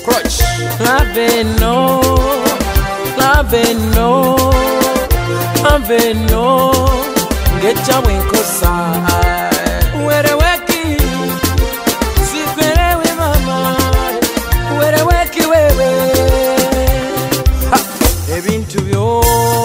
Crutch. Love no, ngecha wenkosa wereweki sikwelewe mama wereweki wewe ebintu byo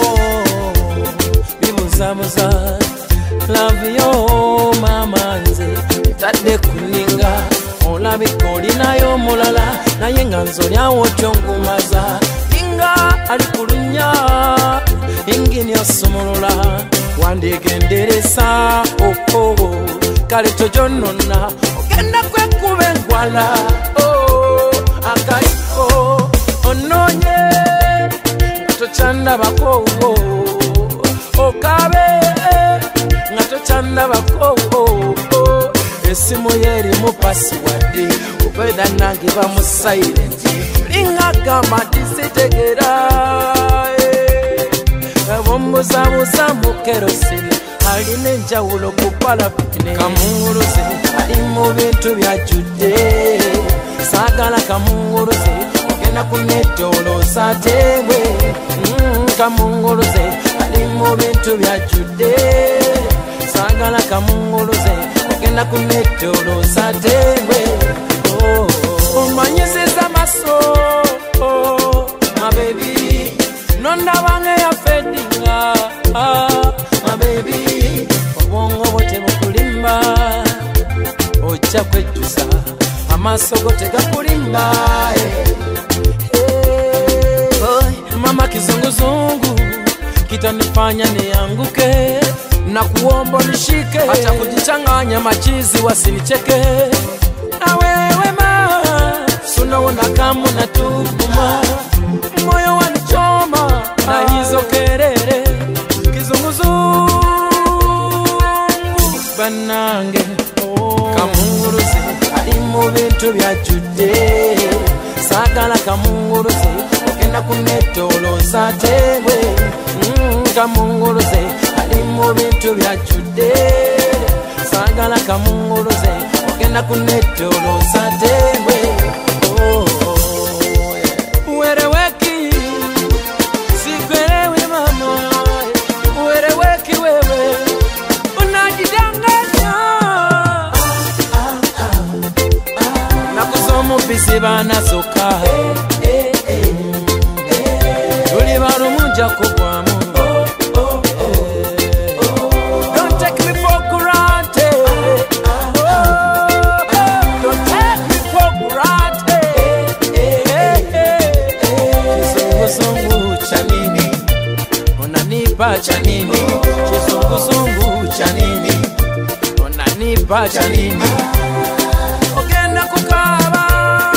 bimuzamuza love yo mama nze tadde kuninga olabika olinayo mulala naye nga nzolyawo kyongumaza inga ali kulunya ingini osumulula wandigenderesa kale tojonona ogenda kwekuba enkwala akaliko ononye nga tokyandabako okabe nga tokyandabako esimu yerimu pasiwadi ubeda nange bamusailensi lingagamba tisitegera bombuzabuza mu kerosini alina enjawulo ku palapine kamunguluze ali mu bintu byajjudde saagala kamunguluze ogenda kunetoloosa ateebwe kamunguluze ali mu bintu byajjudde saagala kamunguluze ogenda kunetoloosa ateebwe omanyisiza maso my baby nondabange ya fedinga my baby obwongo bote bukulimba ojja kwejjusa amaaso go tegakulimba mama kizunguzungu kitanifanya nianguke na kuomba nishike hata kujichanganya machizi wasinicheke na wewe ma sunaona kama natuma moyo wanichoma na hizo kerere kizunguzungu banange kamunguruze ali mu bintu byajjudde saagala kamunguruze ogenda kunetoloosa ateebwe kamunguruze ali mu bintu byajjudde saagala kamunguruze ogenda kunetoloosa ateebwe wereweki sikwelewe mama wereweki wewe unajidanganya nakuzomubisi banazoka tuli barumuja kugwamu don't take me for granted don't take me for granted kizunguzungu cha nini unanipa cha nini kizunguzungu cha nini unanipa cha nini ogenda kukaba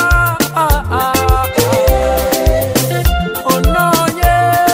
ononye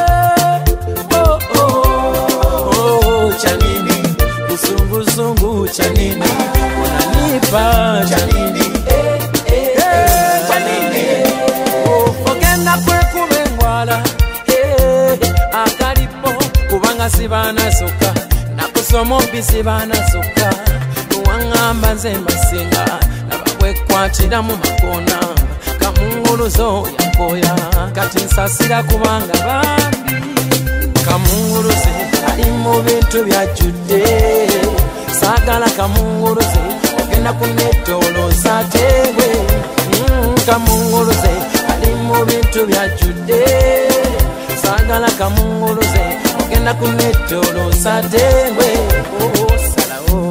cha nini kizunguzungu cha nini unanipa cha nini cha nini ogenda kwekuba engwala akalipo kubanga sibanasoka nakusoma ompisi banasoka nuwaŋŋamba nze masinga nababwekwatira mu makona kamunguluzo yakoya kati nsasira kubanga bambi kamunguluze ali mu bintu byajjudde saagala kamunguluze ogenda kunetoloosa ateebwe kamunguluze ali mu bintu byajjudde saagala kamunguluze ogenda kunetoloosa ateebwe salawo